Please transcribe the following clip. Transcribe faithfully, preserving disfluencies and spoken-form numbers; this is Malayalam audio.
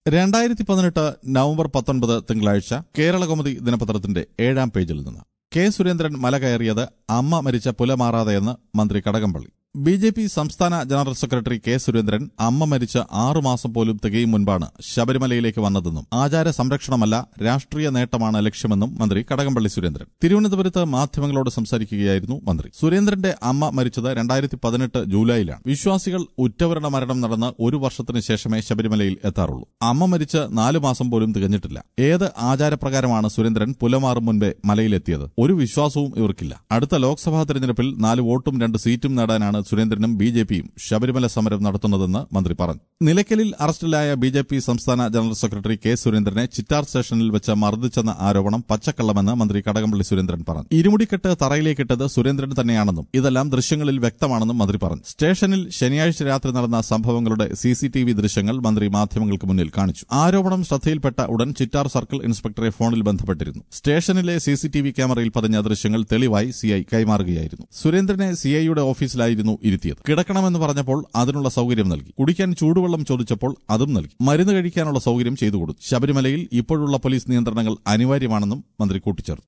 രണ്ടായിരത്തി പതിനെട്ട് നവംബർ പത്തൊൻപത് തിങ്കളാഴ്ച കേരളകൗമുദി ദിനപത്രത്തിന്റെ ഏഴാം പേജിൽ നിന്ന് കെ സുരേന്ദ്രൻ മല കയറിയത് അമ്മ മരിച്ച പുലമാറാതെയെന്ന് മന്ത്രി കടകംപള്ളി. ബി ജെ പി സംസ്ഥാന ജനറൽ സെക്രട്ടറി കെ സുരേന്ദ്രൻ അമ്മ മരിച്ച ആറുമാസം പോലും തികയും മുൻപാണ് ശബരിമലയിലേക്ക് വന്നതെന്നും ആചാര സംരക്ഷണമല്ല രാഷ്ട്രീയ നേട്ടമാണ് ലക്ഷ്യമെന്നും മന്ത്രി കടകംപള്ളി സുരേന്ദ്രൻ തിരുവനന്തപുരത്ത് മാധ്യമങ്ങളോട് സംസാരിക്കുകയായിരുന്നു മന്ത്രി. സുരേന്ദ്രന്റെ അമ്മ മരിച്ചത് രണ്ടായിരത്തി പതിനെട്ട് ജൂലൈയിലാണ്. വിശ്വാസികൾ ഉറ്റവരുടെ മരണം നടന്ന് ഒരു വർഷത്തിന് ശേഷമേ ശബരിമലയിൽ എത്താറുള്ളൂ. അമ്മ മരിച്ച് നാലു മാസം പോലും തികഞ്ഞിട്ടില്ല. ഏത് ആചാരപ്രകാരമാണ് സുരേന്ദ്രൻ പുലമാറും മുൻപേ മലയിലെത്തിയത്? ഒരു വിശ്വാസവും ഇവർക്കില്ല. അടുത്ത ലോക്സഭാ തെരഞ്ഞെടുപ്പിൽ നാല് വോട്ടും രണ്ട് സീറ്റും നേടാനാണ് സുരേന്ദ്രനും ബി ജെ പിയും ശബരിമല സമരം നടത്തുന്നതെന്ന് മന്ത്രി പറഞ്ഞു. നിലയ്ക്കലിൽ അറസ്റ്റിലായ ബി ജെ പി സംസ്ഥാന ജനറൽ സെക്രട്ടറി കെ സുരേന്ദ്രനെ ചിറ്റാർ സ്റ്റേഷനിൽ വെച്ച് മർദ്ദിച്ചെന്ന ആരോപണം പച്ചക്കള്ളമെന്ന് മന്ത്രി കടകംപള്ളി സുരേന്ദ്രൻ പറഞ്ഞു. ഇരുമുടിക്കെട്ട് തറയിലേക്കിട്ടത് സുരേന്ദ്രൻ തന്നെയാണെന്നും ഇതെല്ലാം ദൃശ്യങ്ങളിൽ വ്യക്തമാണെന്നും മന്ത്രി പറഞ്ഞു. സ്റ്റേഷനിൽ ശനിയാഴ്ച രാത്രി നടന്ന സംഭവങ്ങളുടെ സി സി ടി വി ദൃശ്യങ്ങൾ മന്ത്രി മാധ്യമങ്ങൾക്ക് മുന്നിൽ കാണിച്ചു. ആരോപണം ശ്രദ്ധയിൽപ്പെട്ട ഉടൻ ചിറ്റാർ സർക്കിൾ ഇൻസ്പെക്ടറെ ഫോണിൽ ബന്ധപ്പെട്ടിരുന്നു. സ്റ്റേഷനിലെ സി സി ടി വി ക്യാമറയിൽ പതിഞ്ഞ ദൃശ്യങ്ങൾ തെളിവായി സിഐ കൈമാറുകയായിരുന്നു. സുരേന്ദ്രനെ സിഐയുടെ ഓഫീസിലായിരുന്നു ഇരുത്തിയത്. കിടക്കണമെന്ന് പറഞ്ഞപ്പോൾ അതിനുള്ള സൌകര്യം നൽകി. കുടിക്കാൻ ചൂടുവെള്ളം ചോദിച്ചപ്പോൾ അതും നൽകി. മരുന്ന് കഴിക്കാനുള്ള സൌകര്യം ചെയ്തു കൊടുത്തു. ശബരിമലയിൽ ഇപ്പോഴുള്ള പോലീസ് നിയന്ത്രണങ്ങൾ അനിവാര്യമാണെന്നും മന്ത്രി കൂട്ടിച്ചേർത്തു.